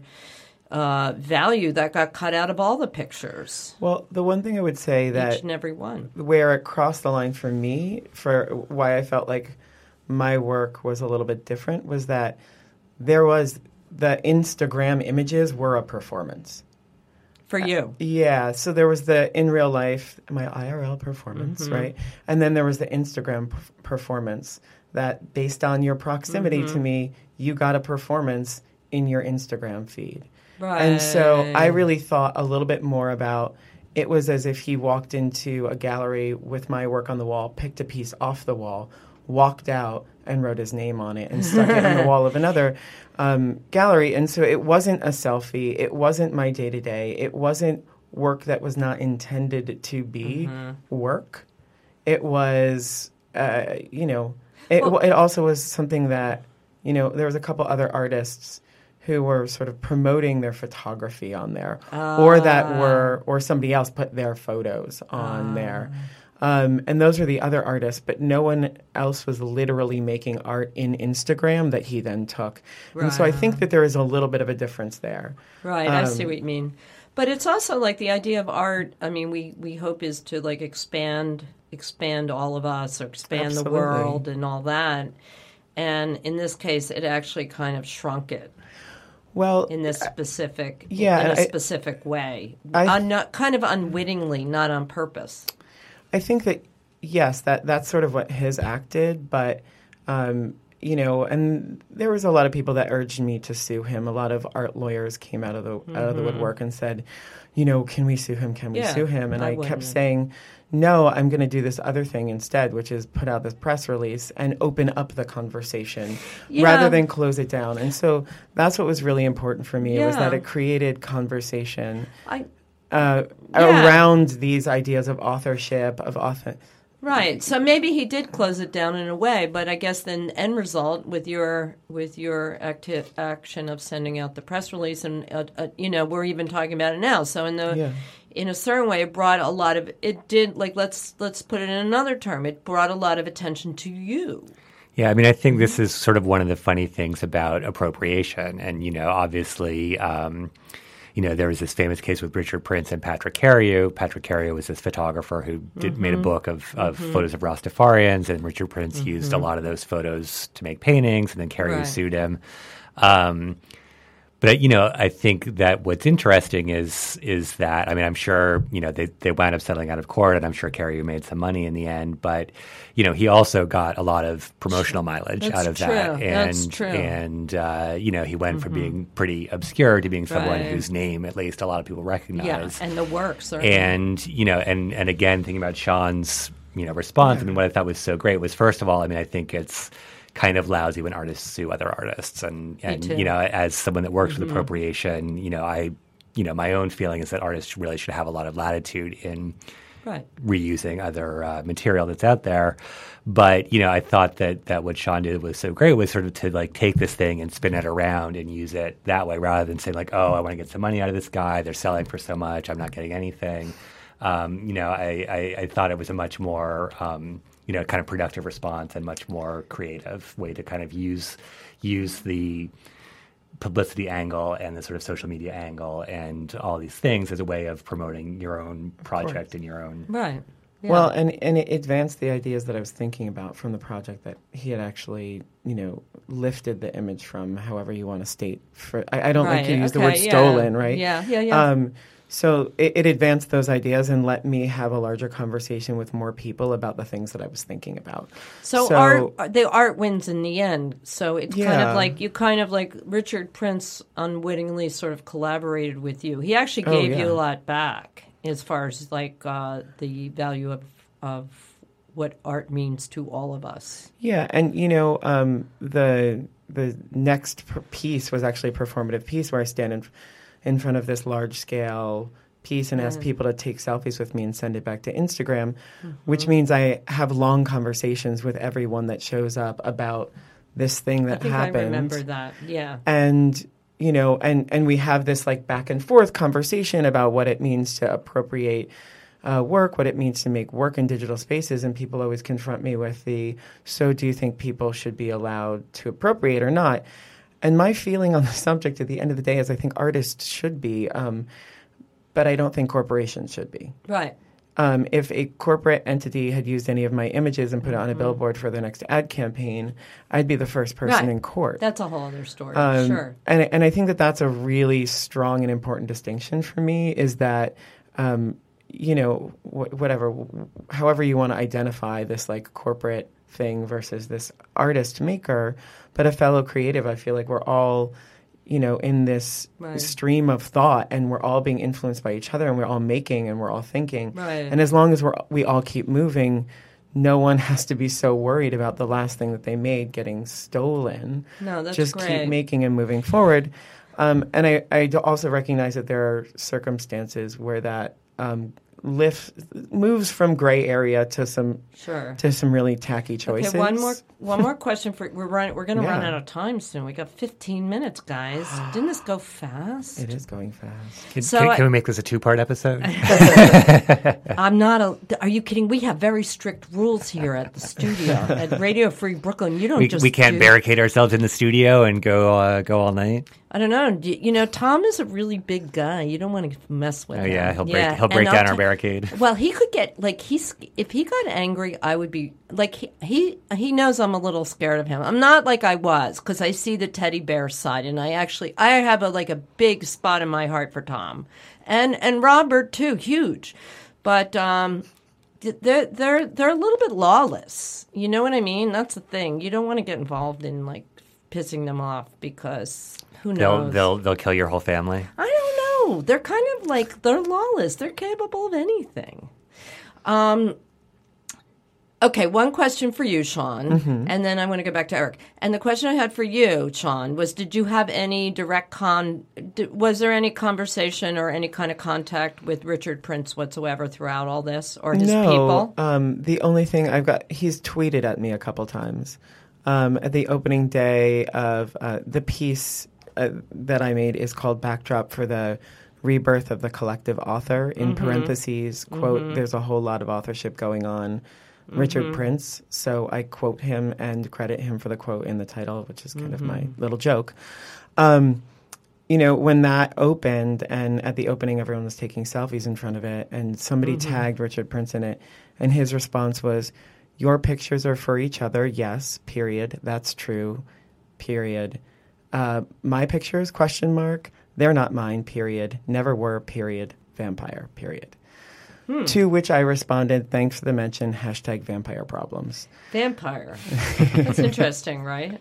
value that got cut out of all the pictures. Well, the one thing I would say that each and every one, where it crossed the line for me, for why I felt like my work was a little bit different, was that there was the Instagram images were a performance. For you. Yeah. So there was the in real life, my IRL performance, right? And then there was the Instagram performance that based on your proximity to me, you got a performance in your Instagram feed. Right. And so I really thought a little bit more about it was as if he walked into a gallery with my work on the wall, picked a piece off the wall, walked out and wrote his name on it and stuck it on the wall of another gallery. And so it wasn't a selfie. It wasn't my day-to-day. It wasn't work that was not intended to be work. It was, it also was something that, there was a couple other artists who were sort of promoting their photography on there or somebody else put their photos on there. And those are the other artists, but no one else was literally making art in Instagram that he then took. Right. And so I think that there is a little bit of a difference there. Right, I see what you mean. But it's also like the idea of art, I mean, we hope is to like expand all of us or expand Absolutely. The world and all that. And in this case, it actually kind of shrunk it. Well, in this specific, specific way, kind of unwittingly, not on purpose. I think that yes, that's sort of what his act did, but and there was a lot of people that urged me to sue him. A lot of art lawyers came out of the woodwork and said, can we sue him? Can we sue him? And I kept saying, no, I'm going to do this other thing instead, which is put out this press release and open up the conversation rather than close it down. And so that's what was really important for me was that it created conversation around these ideas of authorship, of author. Right. So maybe he did close it down in a way, but I guess the end result with your action of sending out the press release, and we're even talking about it now. So in a certain way, it brought a lot of it did like let's put it in another term. It brought a lot of attention to you. Yeah, I mean, I think this is sort of one of the funny things about appropriation, and obviously. There was this famous case with Richard Prince and Patrick Carriou. Patrick Carriou was this photographer who made a book of photos of Rastafarians, and Richard Prince used a lot of those photos to make paintings, and then Carriou sued him. But I think that what's interesting is that I'm sure they wound up settling out of court, and I'm sure Carriou made some money in the end. But he also got a lot of promotional mileage out of that, and he went from being pretty obscure to being someone whose name at least a lot of people recognize. Yeah, and the work certainly. And and again thinking about Sean's response, I mean, what I thought was so great was first of all, I think it's kind of lousy when artists sue other artists, and as someone that works with appropriation, my own feeling is that artists really should have a lot of latitude in reusing other material that's out there. But I thought that what Sean did was so great was sort of to like take this thing and spin it around and use it that way rather than say like, oh, I want to get some money out of this guy. They're selling for so much. I'm not getting anything. I thought it was a much more kind of productive response and much more creative way to kind of use the publicity angle and the sort of social media angle and all these things as a way of promoting your own project and your own right. Yeah. Well, and it advanced the ideas that I was thinking about from the project that he had actually, lifted the image from, however you want to state. I don't like to use the word stolen, right? Yeah. So it advanced those ideas and let me have a larger conversation with more people about the things that I was thinking about. So the art wins in the end. So it's kind of like Richard Prince unwittingly sort of collaborated with you. He actually gave you a lot back as far as like the value of what art means to all of us. Yeah, and the next piece was actually a performative piece where I stand in front of this large-scale piece and ask people to take selfies with me and send it back to Instagram, which means I have long conversations with everyone that shows up about this thing that happened. I remember that, yeah. And, and we have this like back and forth conversation about what it means to appropriate work, what it means to make work in digital spaces, and people always confront me with so do you think people should be allowed to appropriate or not? And my feeling on the subject at the end of the day is I think artists should be, but I don't think corporations should be. Right. If a corporate entity had used any of my images and put it on a billboard for the next ad campaign, I'd be the first person in court. That's a whole other story, sure. And I think that that's a really strong and important distinction for me is that, however you want to identify this like corporate thing versus this artist maker, but a fellow creative, I feel like we're all, in this stream of thought, and we're all being influenced by each other, and we're all making, and we're all thinking. Right. And as long as we all keep moving, no one has to be so worried about the last thing that they made getting stolen. No, that's just great. Keep making and moving forward. And I also recognize that there are circumstances where that moves from gray area to some really tacky choices. Okay, one more question for we're going to run out of time soon. We got 15 minutes, guys. Didn't this go fast? It is going fast. Can we make this a 2-part episode? I'm not are you kidding? We have very strict rules here at the studio at Radio Free Brooklyn. You don't we can't barricade ourselves in the studio and go all night. I don't know. Tom is a really big guy. You don't want to mess with him. Oh yeah, he'll break down our barricade. Well, he could get if he got angry, I would be like he knows I'm a little scared of him. I'm not like I was because I see the teddy bear side, and I have a big spot in my heart for Tom, and Robert too, huge, but they're a little bit lawless. You know what I mean? That's the thing. You don't want to get involved in like pissing them off because. Who knows? They'll kill your whole family. I don't know. They're kind of like they're lawless. They're capable of anything. Okay, one question for you, Sean, and then I'm going to go back to Eric. And the question I had for you, Sean, was: did you have any was there any conversation or any kind of contact with Richard Prince whatsoever throughout all this, or his people? The only thing he's tweeted at me a couple times. At the opening day of the piece that I made is called Backdrop for the Rebirth of the Collective Author. In parentheses, quote, there's a whole lot of authorship going on. Richard Prince. So I quote him and credit him for the quote in the title, which is kind of my little joke. When that opened and at the opening everyone was taking selfies in front of it and somebody tagged Richard Prince in it and his response was, "Your pictures are for each other, yes, period. That's true, period. My pictures, ? They're not mine, period. Never were, period. Vampire, period." To which I responded, "Thanks for the mention, #vampire problems." Vampire. That's interesting, right?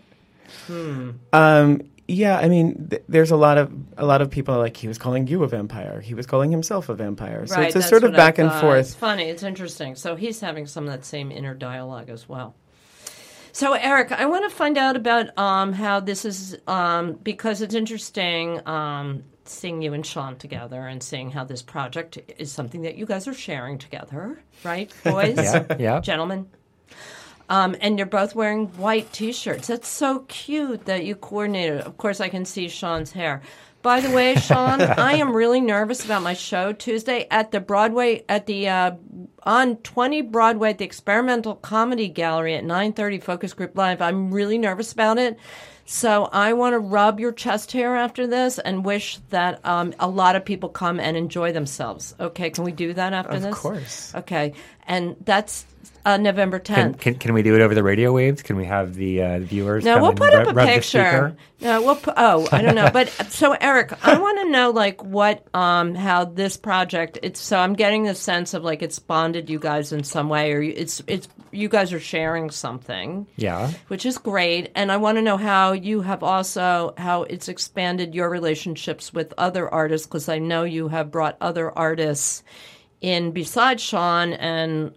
Yeah, I mean, there's a lot of people like, he was calling you a vampire. He was calling himself a vampire. So it's a sort of back and forth. It's funny. It's interesting. So he's having some of that same inner dialogue as well. So, Eric, I want to find out about how this is, because it's interesting seeing you and Sean together and seeing how this project is something that you guys are sharing together, right, boys? Yeah. Gentlemen? And you're both wearing white T-shirts. That's so cute that you coordinated. Of course, I can see Sean's hair. By the way, Sean, I am really nervous about my show Tuesday at the Broadway, on 20 Broadway at the Experimental Comedy Gallery at 9:30 Focus Group Live. I'm really nervous about it. So I want to rub your chest hair after this and wish that a lot of people come and enjoy themselves. Okay, can we do that after this? Of course. Okay, and that's November 10th. Can we do it over the radio waves? Can we have the viewers? No, come we'll and put up a rub the picture. speaker? No, I don't know. But so, Eric, I want to know like what, how this project. So I'm getting the sense of like it's bonded you guys in some way, or it's you guys are sharing something. Yeah, which is great. And I want to know how you have also how it's expanded your relationships with other artists, because I know you have brought other artists in besides Sean, and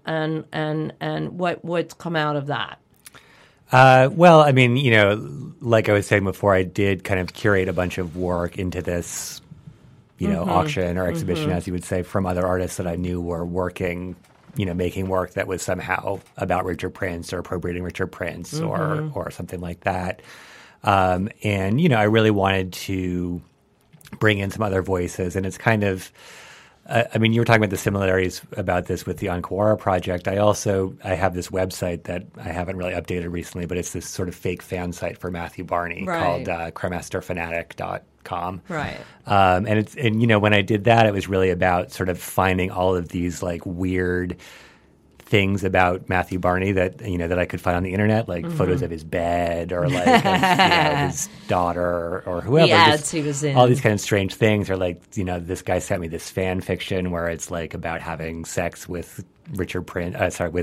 what's come out of that. Well, I mean, you know, like I was saying before, I did kind of curate a bunch of work into this, you know, auction or exhibition, as you would say, from other artists that I knew were working, you know, making work that was somehow about Richard Prince or appropriating Richard Prince or something like that. And, you know, I really wanted to bring in some other voices, and it's kind of, I mean, you were talking about the similarities about this with the Anquara project. I have this website that I haven't really updated recently, but it's this sort of fake fan site for Matthew Barney called cremasterfanatic.com. Right. And you know, when I did that, it was really about sort of finding all of these like weird things about Matthew Barney that, you know, that I could find on the internet, like photos of his bed or like his daughter or whoever. The ads he was in. All these kind of strange things, or like, you know, this guy sent me this fan fiction where it's like about having sex with Matthew Barney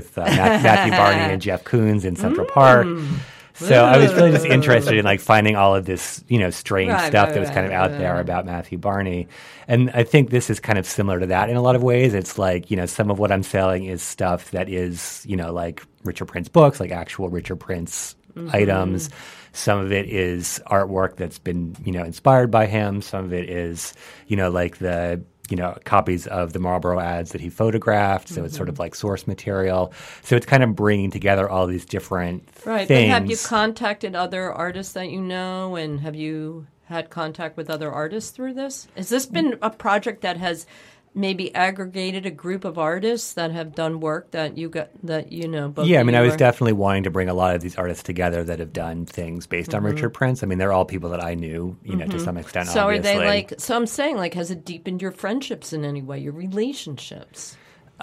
and Jeff Koons in Central Park. So I was really just interested in like finding all of this, you know, strange stuff that was kind of out there about Matthew Barney. And I think this is kind of similar to that in a lot of ways. It's like, you know, some of what I'm selling is stuff that is, you know, like Richard Prince books, like actual Richard Prince items. Some of it is artwork that's been, you know, inspired by him. Some of it is, you know, like the, you know, copies of the Marlboro ads that he photographed. So it's sort of like source material. So it's kind of bringing together all these different things. But have you contacted other artists that you know, and have you had contact with other artists through this? Has this been a project that has maybe aggregated a group of artists that have done work that you got, that, you know, both? Yeah, I mean, I was definitely wanting to bring a lot of these artists together that have done things based on Richard Prince. I mean, they're all people that I knew, you know, to some extent, so obviously. Are they like, so I'm saying, like, has it deepened your friendships in any way, your relationships?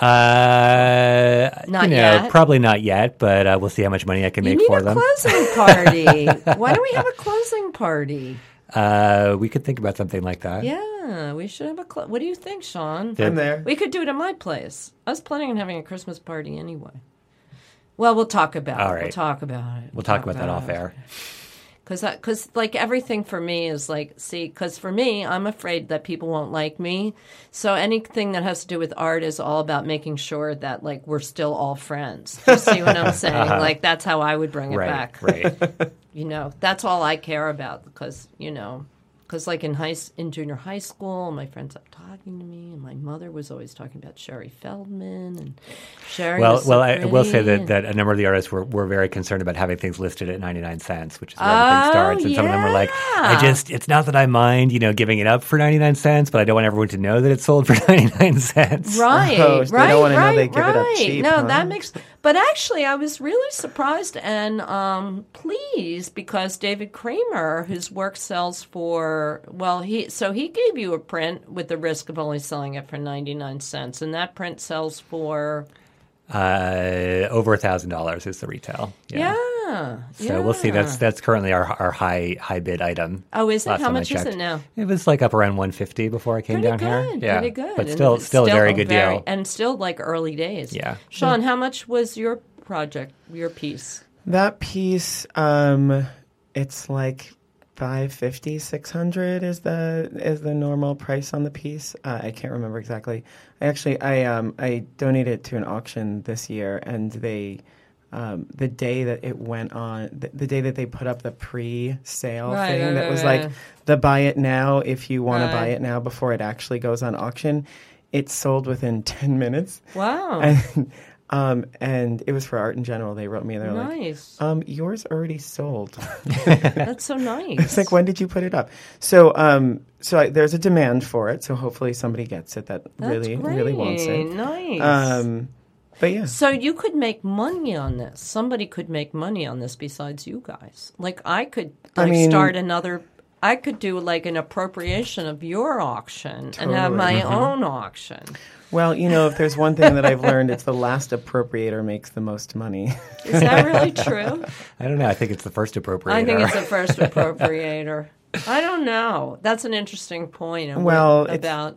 Not yet. Probably not yet, but we'll see how much money I can make for them. You need a closing party. Why don't we have a closing party? We could think about something like that. Yeah, we should have a. What do you think, Sean? I'm there. We could do it at my place. I was planning on having a Christmas party anyway. Well, we'll talk about All it. right. We'll talk about it. We'll talk about that off air. Because like everything for me is like, because for me, I'm afraid that people won't like me. So anything that has to do with art is all about making sure that like we're still all friends. You see what I'm saying? Like that's how I would bring it back. Right. You know, that's all I care about because, you know, because like in junior high school, my friends stopped talking to me, and my mother was always talking about Sherry Feldman and Sherry. Well, I will say that a number of the artists were very concerned about having things listed at 99 cents, which is where everything starts. And some of them were like, it's not that I mind, you know, giving it up for 99 cents, but I don't want everyone to know that it's sold for 99 cents. Right, so they don't want to know they give it up cheap. No, huh? that makes. But actually, I was really surprised and pleased because David Kramer, whose work sells for, well, he gave you a print with the risk of only selling it for 99 cents, and that print sells for over $1,000 is the retail. Yeah. So we'll see. That's currently our high bid item. Oh, is it? How much is it now? It was like up around $150 before I came down here. Yeah, pretty good. But still a very good deal. And still like early days. Yeah. Sean, how much was your project, your piece? That piece, it's like $550, $600 is the normal price on the piece. I can't remember exactly. I donated it to an auction this year, and they. The day that it went on, the day that they put up the pre-sale thing that was like the buy it now if you want to buy it now before it actually goes on auction, it sold within 10 minutes. Wow. And it was for Art in General. They wrote me and they're nice. like, yours already sold. That's so nice. It's like, when did you put it up? So there's a demand for it. So hopefully somebody gets it that really wants it. Nice. But yeah. So you could make money on this. Somebody could make money on this besides you guys. Like I could start another I could do like an appropriation of your auction and have my own auction. Well, if there's one thing that I've learned, it's the last appropriator makes the most money. Is that really true? I don't know. I think it's the first appropriator. I think it's the first appropriator. I don't know. That's an interesting point. Well, I'll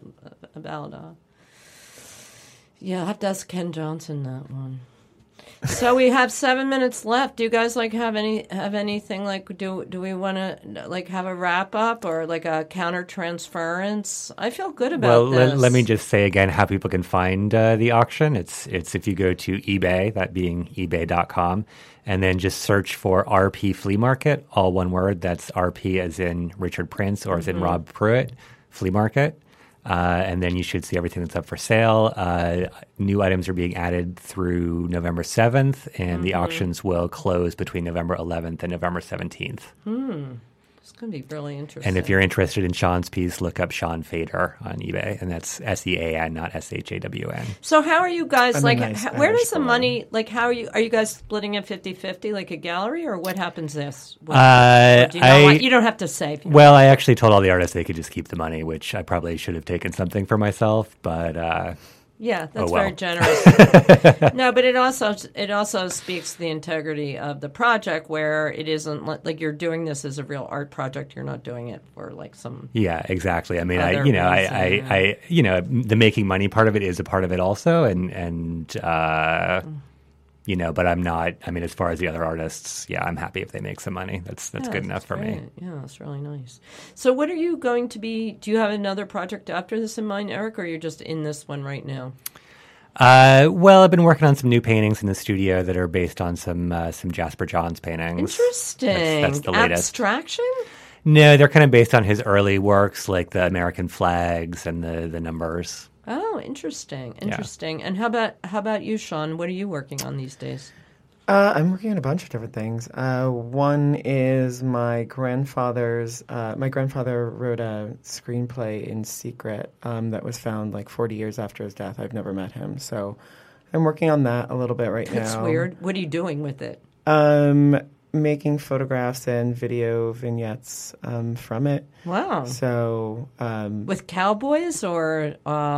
have to ask Ken Johnson that one. So we have 7 minutes left. Do you guys have anything do we want to have a wrap up or a counter transference? I feel good about this. Well, let me just say again how people can find the auction. It's if you go to eBay, that being ebay.com, and then just search for RP Flea Market, all one word. That's RP as in Richard Prince or as in Rob Pruitt Flea Market. And then you should see everything that's up for sale. New items are being added through November 7th, and the auctions will close between November 11th and November 17th. It's going to be really interesting. And if you're interested in Sean's piece, look up Sean Fader on eBay, and that's SEAN, not SHAWN. So how are you guys, where does the money, how are you guys splitting it 50-50 like a gallery, or what happens this? You don't have to say. Well, I actually told all the artists they could just keep the money, which I probably should have taken something for myself, but... Yeah, that's very generous. No, but it also speaks to the integrity of the project, where it isn't like you're doing this as a real art project. You're not doing it for some. Yeah, exactly. I mean, the making money part of it is a part of it also, and but I'm not. I mean, as far as the other artists, I'm happy if they make some money. That's good enough for me. Yeah, that's really nice. So, what are you going to be? Do you have another project after this in mind, Eric, or you're just in this one right now? Well, I've been working on some new paintings in the studio that are based on some Jasper Johns paintings. Interesting. That's the latest. Abstraction? No, they're kind of based on his early works, like the American flags and the numbers. Oh, interesting. Yeah. And how about you, Sean? What are you working on these days? I'm working on a bunch of different things. One is my grandfather wrote a screenplay in secret that was found 40 years after his death. I've never met him, so I'm working on that a little bit right now. That's weird. What are you doing with it? Making photographs and video vignettes from it. Wow. So with cowboys or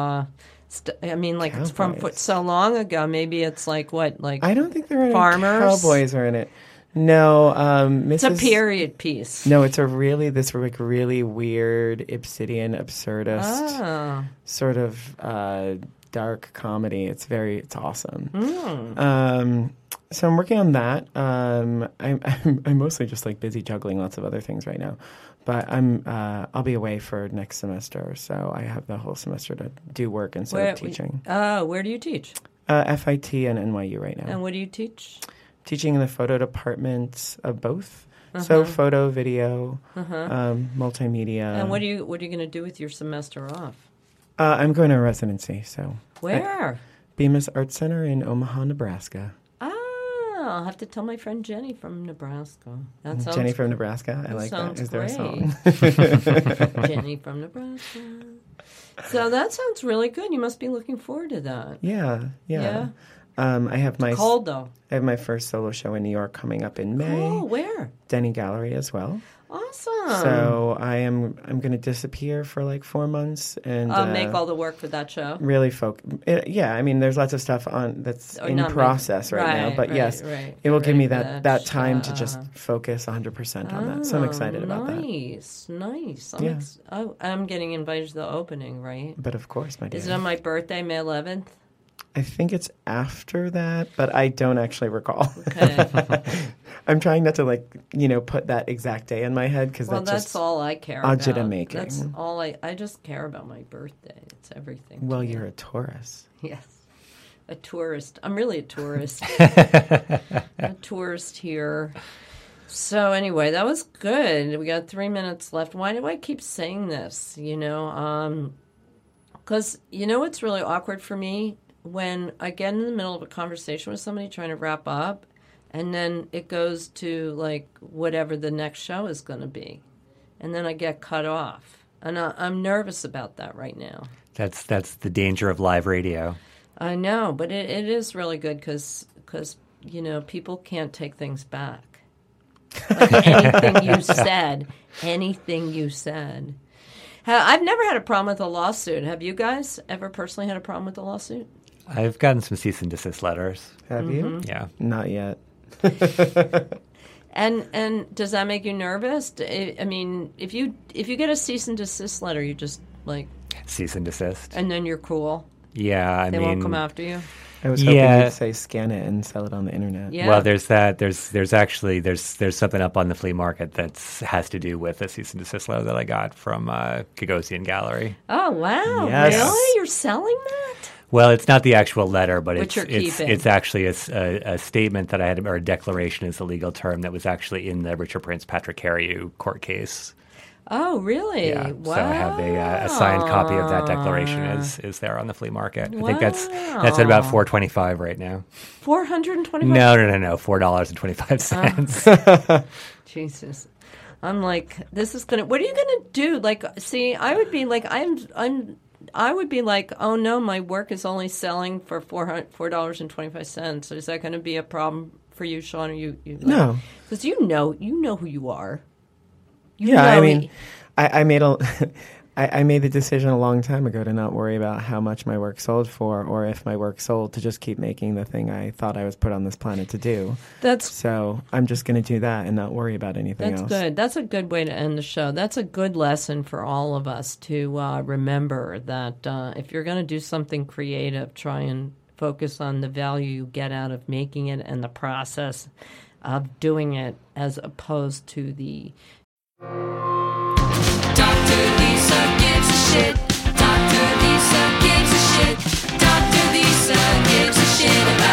it's from so long ago. Maybe it's I don't think there are farmers. Any cowboys are in it. No, it's a period piece. No, it's really weird obsidian absurdist sort of dark comedy. It's awesome. So I'm working on that. I'm mostly just busy juggling lots of other things right now, but I'll be away for next semester, so I have the whole semester to do work instead of teaching. Where do you teach? FIT and NYU right now. And what do you teach? Teaching in the photo departments of both. So photo, video, multimedia. And what are you going to do with your semester off? I'm going to a residency. So where? Bemis Art Center in Omaha, Nebraska. I'll have to tell my friend Jenny from Nebraska. Jenny from Nebraska? I like that. Is there a song? Jenny from Nebraska. So that sounds really good. You must be looking forward to that. Yeah. I have my cold though. I have my first solo show in New York coming up in May. Oh, where? Denny Gallery as well. Awesome. So I'm going to disappear for 4 months and make all the work for that show. Really I mean, there's lots of stuff that's in process right now, but it will give me that time to just focus 100% on that. So I'm excited about that. Nice. I'm getting invited to the opening, right? But of course, my dear. Is it on my birthday, May 11th? I think it's after that, but I don't actually recall. Okay. I'm trying not to put that exact day in my head because that's all I care about. Agita making. That's all I just care about my birthday. It's everything. Well, you're a Taurus. Yes, a tourist. I'm really a tourist. A tourist here. So anyway, that was good. We got 3 minutes left. Why do I keep saying this? Because what's really awkward for me. When I get in the middle of a conversation with somebody trying to wrap up, and then it goes to whatever the next show is going to be, and then I get cut off, and I'm nervous about that right now. That's the danger of live radio. I know, but it is really good because people can't take things back. Like anything you said. I've never had a problem with a lawsuit. Have you guys ever personally had a problem with a lawsuit? I've gotten some cease and desist letters. Have you? Yeah. Not yet. And does that make you nervous? I mean, if you get a cease and desist letter, you just like cease and desist, and then you're cool. Yeah, they won't come after you. I was hoping you'd say scan it and sell it on the internet. Yeah. Well, there's that. There's actually something up on the flea market that has to do with a cease and desist letter that I got from Gagosian Gallery. Oh wow! Yes. Really? You're selling that? Well, it's not the actual letter, but it's actually a statement that I had, or a declaration is the legal term, that was actually in the Richard Prince Patrick Carriou court case. Oh, really? Yeah. Wow. So I have a signed copy of that declaration is there on the flea market. Wow. I think that's at about $4.25 right now. $425? No, $4.25. Jesus. I'm like, this is gonna. What are you gonna do? Like, see, I would be like, I would be like, oh no, my work is only selling for $4.25. So is that going to be a problem for you, Sean? Or you no, because you know who you are. I mean, I made I made the decision a long time ago to not worry about how much my work sold for, or if my work sold, to just keep making the thing I thought I was put on this planet to do. So I'm just going to do that and not worry about anything else. That's good. That's a good way to end the show. That's a good lesson for all of us to remember that if you're going to do something creative, try and focus on the value you get out of making it and the process of doing it, as opposed to the Dr. Lisa gives a shit. Dr. Lisa gives a shit. Dr. Lisa gives a shit.